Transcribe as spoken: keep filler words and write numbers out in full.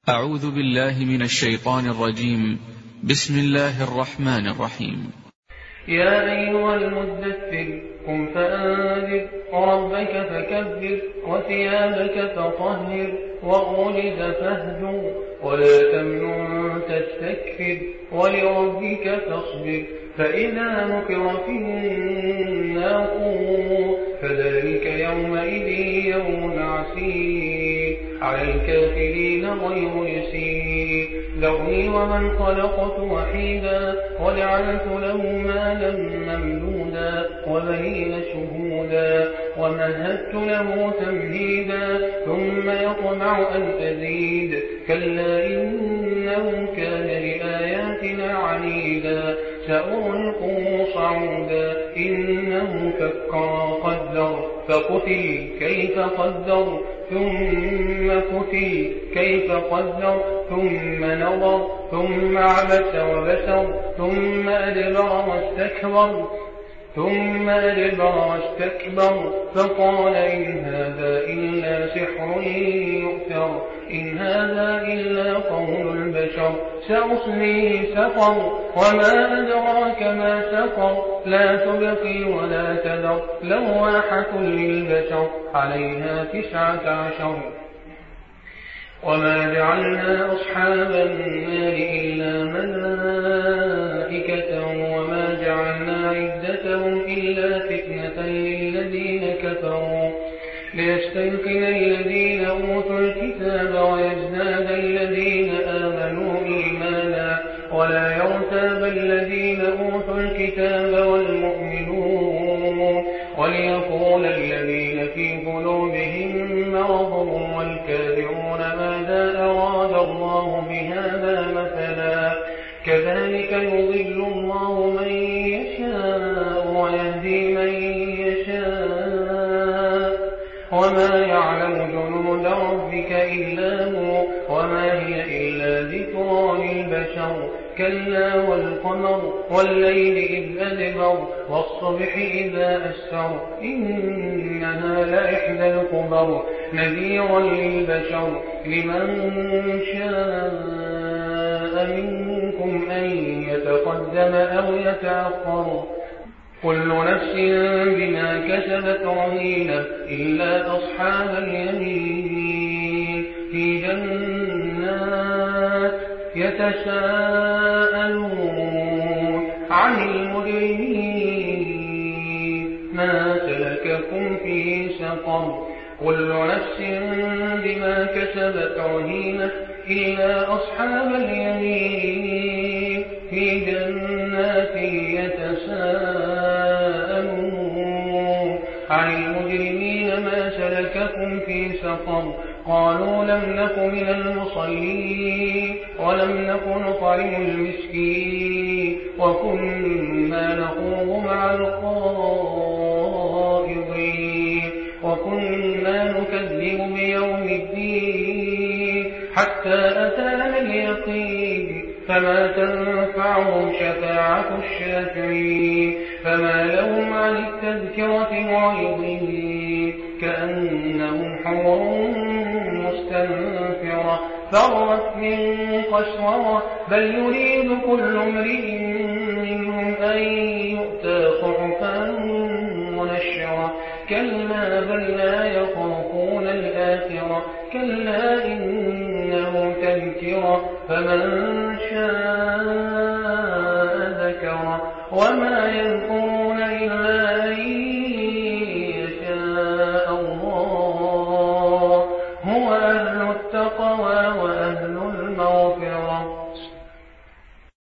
أعوذ بالله من الشيطان الرجيم. بسم الله الرحمن الرحيم. يا أيها المدثر قم فأنذر وربك فكبر وثيابك فطهر والرجز فاهجر ولا تمنن تستكثر ولربك فاصبر فإذا نقر في الناقور فذلك يومئذ يوم عسير على الكافرين غير يسير ذرني ومن خلقت وحيدا وجعلت له مالا ممدودا وبنين شهودا ومهدت له تمهيدا ثم يطمع أن أزيد كلا إنه كان لآياتنا عنيدا سأرهقه صعودا إنه فكر قدر فقتل كيف قدر ثم قتل كيف قدر ثم نظر ثم عبس وبسر ثم أدبر واستكبر ثم أدبر واستكبر فقال إن هذا إلا سحر يؤثر إن هذا إلا قول البشر سأصليه سقر وما أدراك ما سقر لا تبقي ولا تذر لواحة للبشر عليها تسعة عشر وما جعلنا أصحاب النار إلا ملائكة وما جعلنا عدتهم إلا فتنة للذين كفروا ليستيقن الذين أوتوا الكتاب ويزداد الذين آمنوا إيمانا ولا يرتاب الذين أوتوا الكتاب والمؤمنون وليقول الذين في قلوبهم مرض والكافرون ماذا أراد الله بهذا مثلا كذلك يضل الله من يشاء ويهدي من يشاء وما يعلم جنود ربك إلا هو وما هي إلا ذكرى للبشر كلا والقمر والليل إذ أدبر والصبح إذا أسفر إنها لإحدى الكبر نذيرا للبشر لمن شاء منكم أن يتقدم أو يتأخر كل نفس بما كسبت رهينة إلا أصحاب اليمين في جنات يتساءلون عن المجرمين ما سلككم في سقر كل نفس بما كسبت رهينة إلا أصحاب اليمين في جنات يتساءلون عن المجرمين ما سلككم في سقر قالوا لم نك من المصلين ولم نك نطعم المسكين وكنا نخوض مع الخائضين وكنا نكذب بيوم الدين حتى أتانا اليقين فما تنفعهم شفاعة الشافعين فما لهم عن التذكرة معرضين كأنهم حمر مستنفرة فرت من قسورة بل يريد كل امرئ منهم أن يؤتى صحفا منشرة كلا بل لا يخافون الآخرة كلا إنه تذكرة فمن شاء ذكره وما يذكرون إلا أن يشاء الله هو أهل التقوى وأهل المغفرة.